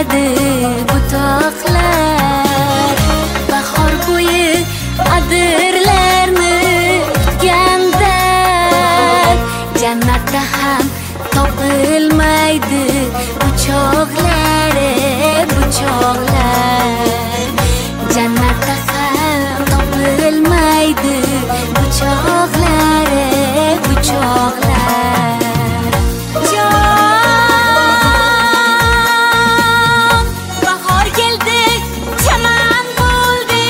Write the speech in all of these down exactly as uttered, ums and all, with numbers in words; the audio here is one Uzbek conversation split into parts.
yig'ladi butoqlar. Bahor bo'yi adirlarni kutganda jannatda ham topilmaydi bu chog'lari, bu chog'lar. Jannatda ham topilmaydi bu chog'lari, bu chog'lar. Jon, bahor keldi, chaman bo'ldi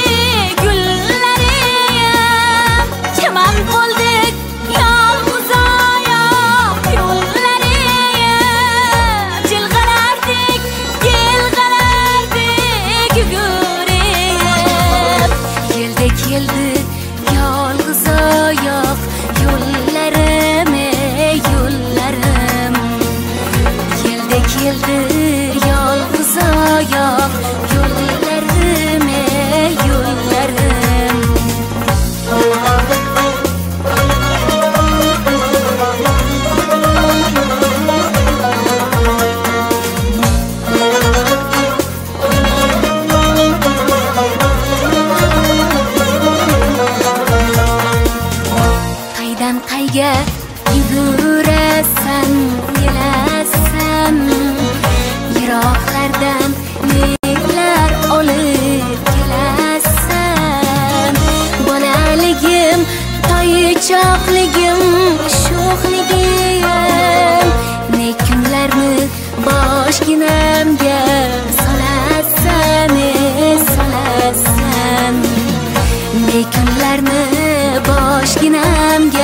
gullarim. Chaman bo'ldi yolg'iz oyoq yo'llarim. Jilg'alardik, yilg'alardik yugurib. Keldi, keldi yolg'iz oyoq yo'llarim, ey yo'llarim. Keldi, keldi yolg'iz oyoq yo'llarim, ey yo'llarim. Qaydan qayga yugurasan, yelasan, yiroqlardan nelar olib kelasan. Bolaligim, toychoqligim, sho'xligim, ne kunlarni boshginamga solasan, ey solasan. Ne kunlarni boshginamga